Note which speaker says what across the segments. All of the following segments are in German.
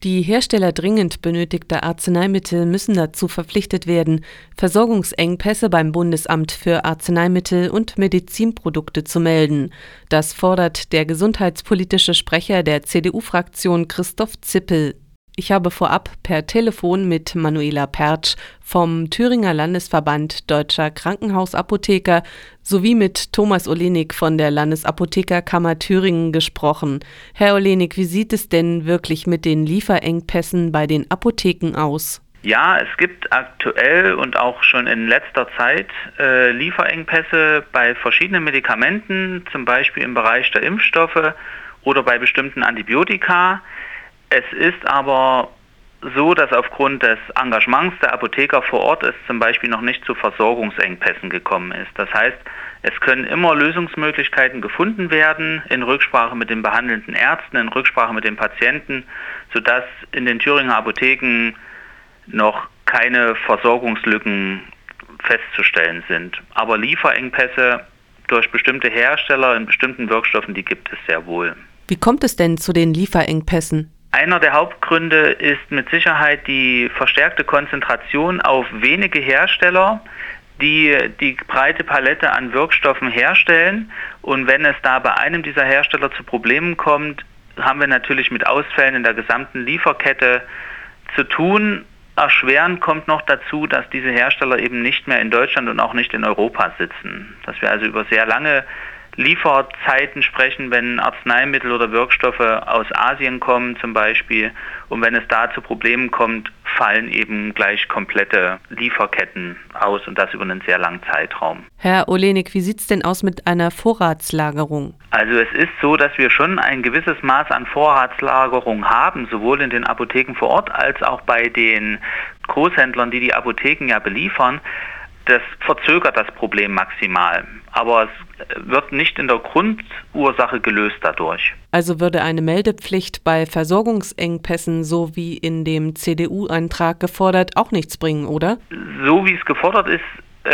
Speaker 1: Die Hersteller dringend benötigter Arzneimittel müssen dazu verpflichtet werden, Versorgungsengpässe beim Bundesamt für Arzneimittel und Medizinprodukte zu melden. Das fordert der gesundheitspolitische Sprecher der CDU-Fraktion Christoph Zippel. Ich habe vorab per Telefon mit Manuela Pertsch vom Thüringer Landesverband Deutscher Krankenhausapotheker sowie mit Thomas Olenik von der Landesapothekerkammer Thüringen gesprochen. Herr Olenik, wie sieht es denn wirklich mit den Lieferengpässen bei den Apotheken aus?
Speaker 2: Ja, es gibt aktuell und auch schon in letzter Zeit Lieferengpässe bei verschiedenen Medikamenten, zum Beispiel im Bereich der Impfstoffe oder bei bestimmten Antibiotika. Es ist aber so, dass aufgrund des Engagements der Apotheker vor Ort es zum Beispiel noch nicht zu Versorgungsengpässen gekommen ist. Das heißt, es können immer Lösungsmöglichkeiten gefunden werden, in Rücksprache mit den behandelnden Ärzten, in Rücksprache mit den Patienten, sodass in den Thüringer Apotheken noch keine Versorgungslücken festzustellen sind. Aber Lieferengpässe durch bestimmte Hersteller in bestimmten Wirkstoffen, die gibt es sehr wohl.
Speaker 1: Wie kommt es denn zu den Lieferengpässen?
Speaker 2: Einer der Hauptgründe ist mit Sicherheit die verstärkte Konzentration auf wenige Hersteller, die die breite Palette an Wirkstoffen herstellen. Und wenn es da bei einem dieser Hersteller zu Problemen kommt, haben wir natürlich mit Ausfällen in der gesamten Lieferkette zu tun. Erschwerend kommt noch dazu, dass diese Hersteller eben nicht mehr in Deutschland und auch nicht in Europa sitzen. Dass wir also über sehr lange Lieferzeiten sprechen, wenn Arzneimittel oder Wirkstoffe aus Asien kommen zum Beispiel. Und wenn es da zu Problemen kommt, fallen eben gleich komplette Lieferketten aus und das über einen sehr langen Zeitraum.
Speaker 1: Herr Olenik, wie sieht es denn aus mit einer Vorratslagerung?
Speaker 2: Also es ist so, dass wir schon ein gewisses Maß an Vorratslagerung haben, sowohl in den Apotheken vor Ort als auch bei den Großhändlern, die die Apotheken ja beliefern. Das verzögert das Problem maximal, aber es wird nicht in der Grundursache gelöst dadurch.
Speaker 1: Also würde eine Meldepflicht bei Versorgungsengpässen, so wie in dem CDU-Antrag gefordert, auch nichts bringen, oder?
Speaker 2: So wie es gefordert ist,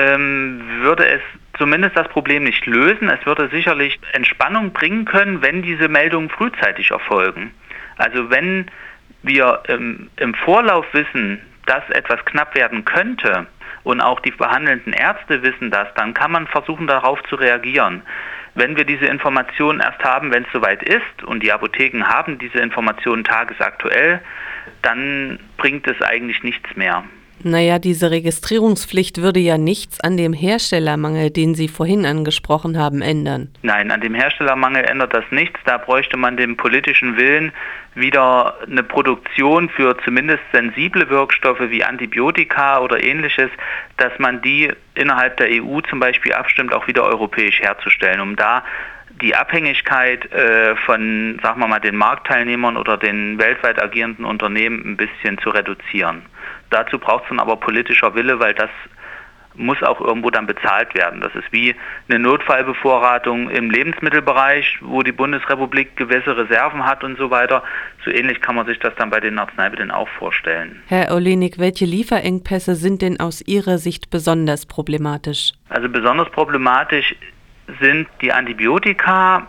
Speaker 2: würde es zumindest das Problem nicht lösen. Es würde sicherlich Entspannung bringen können, wenn diese Meldungen frühzeitig erfolgen. Also wenn wir im Vorlauf wissen, dass etwas knapp werden könnte, und auch die behandelnden Ärzte wissen das, dann kann man versuchen, darauf zu reagieren. Wenn wir diese Informationen erst haben, wenn es soweit ist, und die Apotheken haben diese Informationen tagesaktuell, dann bringt es eigentlich nichts mehr.
Speaker 1: Naja, diese Registrierungspflicht würde ja nichts an dem Herstellermangel, den Sie vorhin angesprochen haben, ändern.
Speaker 2: Nein, an dem Herstellermangel ändert das nichts. Da bräuchte man den politischen Willen, wieder eine Produktion für zumindest sensible Wirkstoffe wie Antibiotika oder ähnliches, dass man die innerhalb der EU zum Beispiel abstimmt, auch wieder europäisch herzustellen, um da die Abhängigkeit von, sagen wir mal, den Marktteilnehmern oder den weltweit agierenden Unternehmen ein bisschen zu reduzieren. Dazu braucht es dann aber politischer Wille, weil das muss auch irgendwo dann bezahlt werden. Das ist wie eine Notfallbevorratung im Lebensmittelbereich, wo die Bundesrepublik gewisse Reserven hat und so weiter. So ähnlich kann man sich das dann bei den Arzneimitteln auch vorstellen.
Speaker 1: Herr Olenik, welche Lieferengpässe sind denn aus Ihrer Sicht besonders problematisch?
Speaker 2: Also besonders problematisch sind die Antibiotika,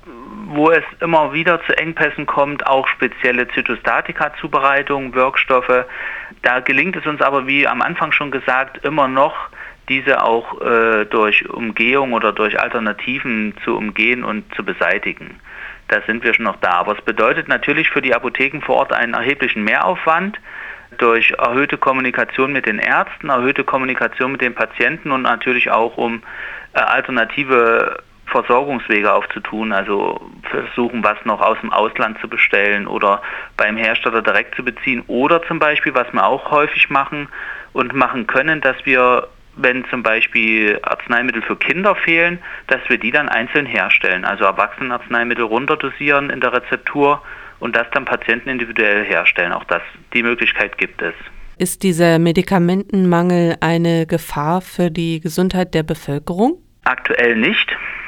Speaker 2: wo es immer wieder zu Engpässen kommt, auch spezielle Zytostatika-Zubereitungen, Wirkstoffe. Da gelingt es uns aber, wie am Anfang schon gesagt, immer noch, diese auch durch Umgehung oder durch Alternativen zu umgehen und zu beseitigen. Da sind wir schon noch da. Aber es bedeutet natürlich für die Apotheken vor Ort einen erheblichen Mehraufwand durch erhöhte Kommunikation mit den Ärzten, erhöhte Kommunikation mit den Patienten und natürlich auch um alternative Versorgungswege aufzutun, also versuchen, was noch aus dem Ausland zu bestellen oder beim Hersteller direkt zu beziehen. Oder zum Beispiel, was wir auch häufig machen und machen können, dass wir, wenn zum Beispiel Arzneimittel für Kinder fehlen, dass wir die dann einzeln herstellen. Also Erwachsenenarzneimittel runterdosieren in der Rezeptur und das dann Patienten individuell herstellen. Auch die Möglichkeit gibt es.
Speaker 1: Ist dieser Medikamentenmangel eine Gefahr für die Gesundheit der Bevölkerung?
Speaker 2: Aktuell nicht.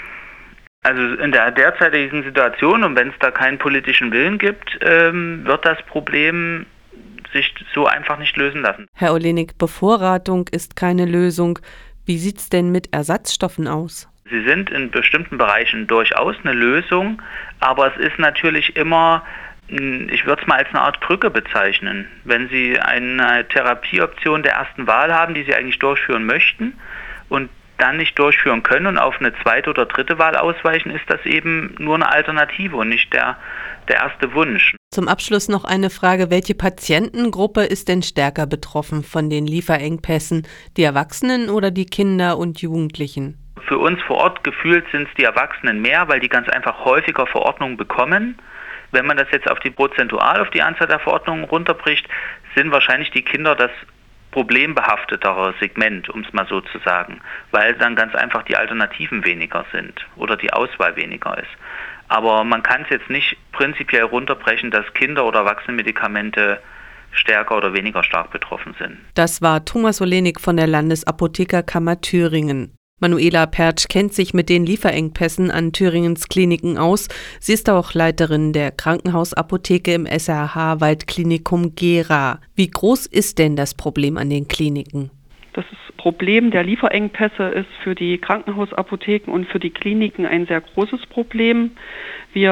Speaker 2: Also in der derzeitigen Situation, und wenn es da keinen politischen Willen gibt, wird das Problem sich so einfach nicht lösen lassen.
Speaker 1: Herr Olenik, Bevorratung ist keine Lösung. Wie sieht es denn mit Ersatzstoffen aus?
Speaker 2: Sie sind in bestimmten Bereichen durchaus eine Lösung, aber es ist natürlich immer Ich würde es mal als eine Art Brücke bezeichnen. Wenn Sie eine Therapieoption der ersten Wahl haben, die Sie eigentlich durchführen möchten und dann nicht durchführen können und auf eine zweite oder dritte Wahl ausweichen, ist das eben nur eine Alternative und nicht der erste Wunsch.
Speaker 1: Zum Abschluss noch eine Frage: Welche Patientengruppe ist denn stärker betroffen von den Lieferengpässen? Die Erwachsenen oder die Kinder und Jugendlichen?
Speaker 2: Für uns vor Ort gefühlt sind es die Erwachsenen mehr, weil die ganz einfach häufiger Verordnungen bekommen. Wenn man das jetzt prozentual auf die Anzahl der Verordnungen runterbricht, sind wahrscheinlich die Kinder das problembehaftetere Segment, um es mal so zu sagen, weil dann ganz einfach die Alternativen weniger sind oder die Auswahl weniger ist. Aber man kann es jetzt nicht prinzipiell runterbrechen, dass Kinder- oder Erwachsenenmedikamente stärker oder weniger stark betroffen sind.
Speaker 1: Das war Thomas Olenik von der Landesapothekerkammer Thüringen. Manuela Pertsch kennt sich mit den Lieferengpässen an Thüringens Kliniken aus. Sie ist auch Leiterin der Krankenhausapotheke im SRH Waldklinikum Gera. Wie groß ist denn das Problem an den Kliniken?
Speaker 3: Das Problem der Lieferengpässe ist für die Krankenhausapotheken und für die Kliniken ein sehr großes Problem. Wir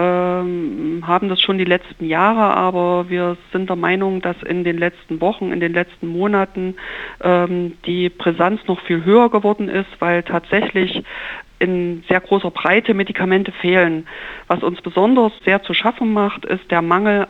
Speaker 3: haben das schon die letzten Jahre, aber wir sind der Meinung, dass in den letzten Wochen, in den letzten Monaten die Brisanz noch viel höher geworden ist, weil tatsächlich in sehr großer Breite Medikamente fehlen. Was uns besonders sehr zu schaffen macht, ist der Mangel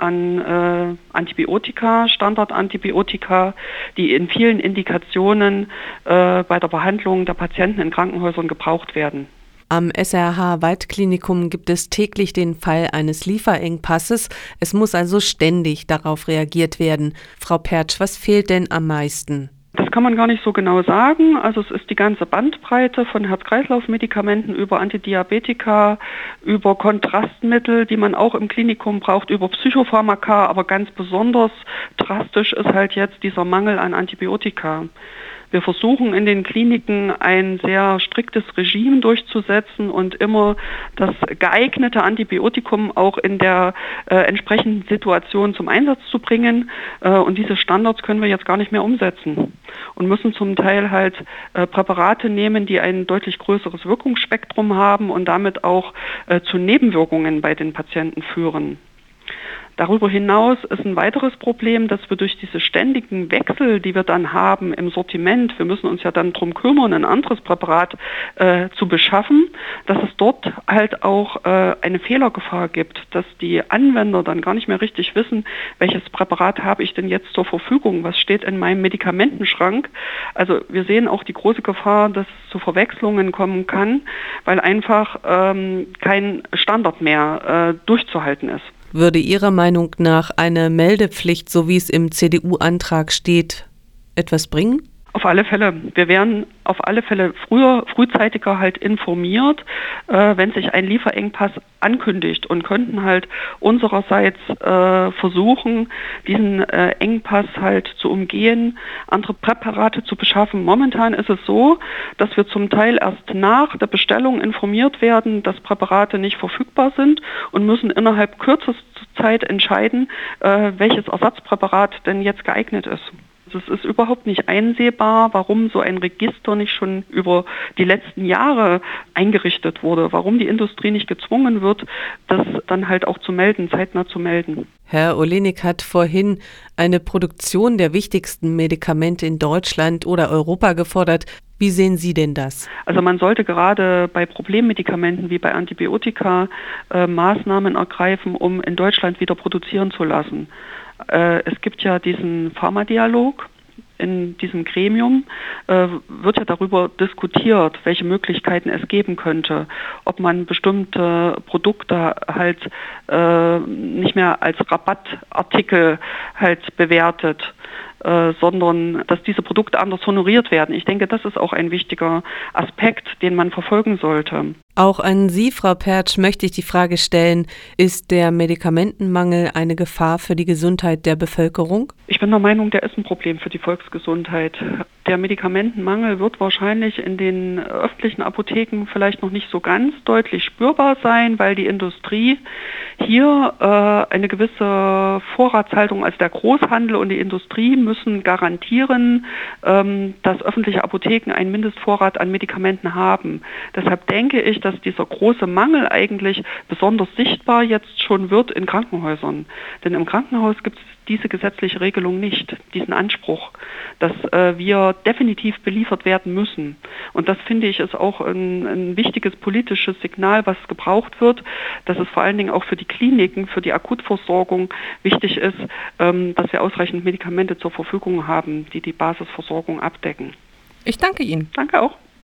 Speaker 3: an Antibiotika, Standardantibiotika, die in vielen Indikationen bei der Behandlung der Patienten in Krankenhäusern gebraucht werden.
Speaker 1: Am SRH Waldklinikum gibt es täglich den Fall eines Lieferengpasses. Es muss also ständig darauf reagiert werden. Frau Pertsch, was fehlt denn am meisten?
Speaker 3: Das kann man gar nicht so genau sagen. Also es ist die ganze Bandbreite von Herz-Kreislauf-Medikamenten über Antidiabetika, über Kontrastmittel, die man auch im Klinikum braucht, über Psychopharmaka, aber ganz besonders drastisch ist halt jetzt dieser Mangel an Antibiotika. Wir versuchen in den Kliniken ein sehr striktes Regime durchzusetzen und immer das geeignete Antibiotikum auch in der entsprechenden Situation zum Einsatz zu bringen. Und diese Standards können wir jetzt gar nicht mehr umsetzen und müssen zum Teil halt Präparate nehmen, die ein deutlich größeres Wirkungsspektrum haben und damit auch zu Nebenwirkungen bei den Patienten führen. Darüber hinaus ist ein weiteres Problem, dass wir durch diese ständigen Wechsel, die wir dann haben im Sortiment, wir müssen uns ja dann darum kümmern, ein anderes Präparat zu beschaffen, dass es dort halt auch eine Fehlergefahr gibt, dass die Anwender dann gar nicht mehr richtig wissen, welches Präparat habe ich denn jetzt zur Verfügung, was steht in meinem Medikamentenschrank. Also wir sehen auch die große Gefahr, dass es zu Verwechslungen kommen kann, weil einfach kein Standard mehr durchzuhalten ist.
Speaker 1: Würde Ihrer Meinung nach eine Meldepflicht, so wie es im CDU-Antrag steht, etwas bringen?
Speaker 3: Auf alle Fälle. Wir werden auf alle Fälle frühzeitiger halt informiert, wenn sich ein Lieferengpass ankündigt und könnten halt unsererseits versuchen, diesen Engpass halt zu umgehen, andere Präparate zu beschaffen. Momentan ist es so, dass wir zum Teil erst nach der Bestellung informiert werden, dass Präparate nicht verfügbar sind und müssen innerhalb kürzester Zeit entscheiden, welches Ersatzpräparat denn jetzt geeignet ist. Es ist überhaupt nicht einsehbar, warum so ein Register nicht schon über die letzten Jahre eingerichtet wurde, warum die Industrie nicht gezwungen wird, das dann halt auch zu melden, zeitnah zu melden.
Speaker 1: Herr Olenik hat vorhin eine Produktion der wichtigsten Medikamente in Deutschland oder Europa gefordert. Wie sehen Sie denn das?
Speaker 3: Also man sollte gerade bei Problemmedikamenten wie bei Antibiotika Maßnahmen ergreifen, um in Deutschland wieder produzieren zu lassen. Es gibt ja diesen Pharmadialog. In diesem Gremium wird ja darüber diskutiert, welche Möglichkeiten es geben könnte, ob man bestimmte Produkte halt nicht mehr als Rabattartikel halt bewertet, sondern dass diese Produkte anders honoriert werden. Ich denke, das ist auch ein wichtiger Aspekt, den man verfolgen sollte.
Speaker 1: Auch an Sie, Frau Pertsch, möchte ich die Frage stellen, ist der Medikamentenmangel eine Gefahr für die Gesundheit der Bevölkerung?
Speaker 3: Ich bin der Meinung, der ist ein Problem für die Volksgesundheit. Der Medikamentenmangel wird wahrscheinlich in den öffentlichen Apotheken vielleicht noch nicht so ganz deutlich spürbar sein, weil die Industrie hier eine gewisse Vorratshaltung, also der Großhandel und die Industrie müssen garantieren, dass öffentliche Apotheken einen Mindestvorrat an Medikamenten haben. Deshalb denke ich, dass dieser große Mangel eigentlich besonders sichtbar jetzt schon wird in Krankenhäusern. Denn im Krankenhaus gibt es diese gesetzliche Regelung nicht, diesen Anspruch, dass wir definitiv beliefert werden müssen. Und das, finde ich, ist auch ein wichtiges politisches Signal, was gebraucht wird, dass es vor allen Dingen auch für die Kliniken, für die Akutversorgung wichtig ist, dass wir ausreichend Medikamente zur Verfügung haben, die die Basisversorgung abdecken.
Speaker 4: Ich danke Ihnen.
Speaker 3: Danke auch.